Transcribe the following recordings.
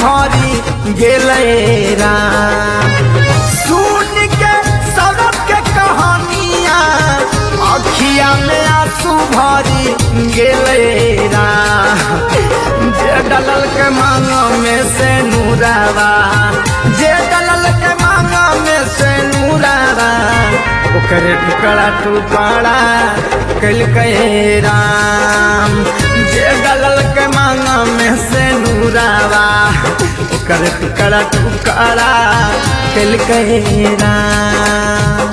भरी गेले राम। सुन के सबके कहानियां अखिया में आंसू भरी गेले राम। जे डलल के मांगो में से नूरावा, जे डलल के मांगो में से नूरावा, ओकरे टुकड़ा टुकड़ा कल के राम। जे डलल के मांगो में से नूरावा, ओकरे टुकड़ा टुकड़ा कल के राम।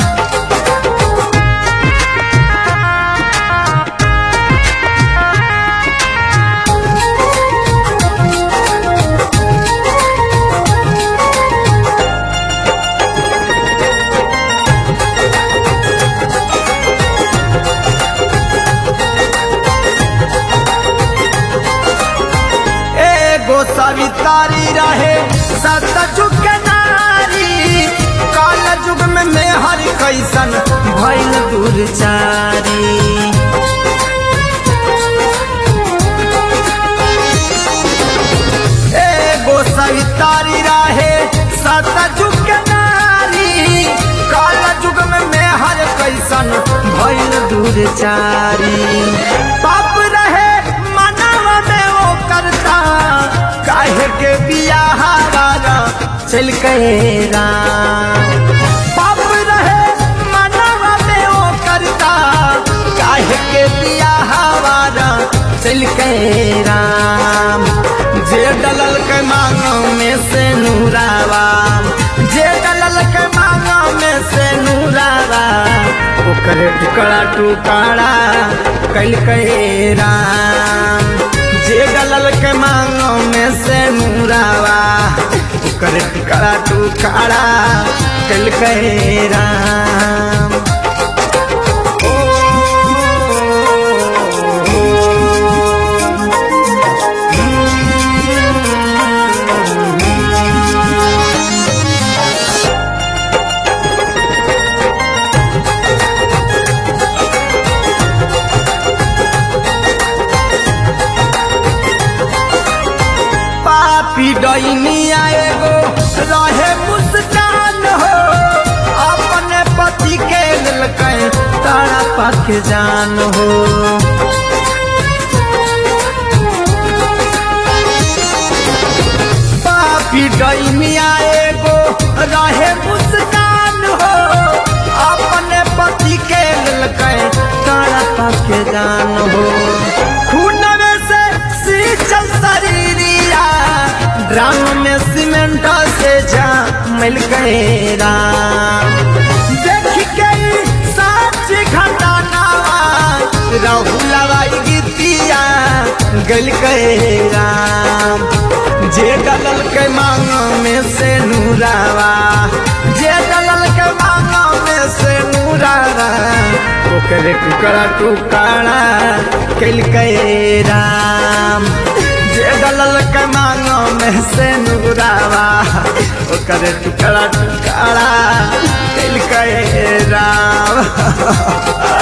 सवितारी रहे सतयुग के नारी, काल युग में मेहर कैसन भइल दुर्चारी। एगो सवितारी रहे सतयुग के नारी, काल युग में मेहर कैसन भइल दुर्चारी। पाप रहे मनवा में वो करता, काहे के बियाह वाला चल के राम। पाप रहे मनवा में वो करता, काहे के बियाह वाला चल के राम। जे डलल के मांगो में से नूरावा, जे डलल के मांगो में से नूरावा, ओकरे टुकड़ा टुकड़ा कल के राम। जे डलल के मांगो में से नूरावा, ओकरे टुकड़ा टुकड़ा कल के राम। डैनिया एगो रहे मुस्कान हो, अपने पति के ललकै तारा पाख जान हो। पापी डैनिया एगो रहे मुस्कान हो, अपने पति के ललकै तारा पाख जान हो। खून में से सींचल शरीरिया, ड्राम में सीमेंट से मिल गए राम। देख के साच घटाना राहुलवा गीतिया गल गए राम। जे डलल के मांगो में से नूरावा, जे डलल के मांगो में से नूरावा, ओकरे टुकड़ा टुकड़ा कल गए राम। जे डलल के मांगो में से नूरावा, ओकरे टुकड़ा टुकड़ा कल के राम।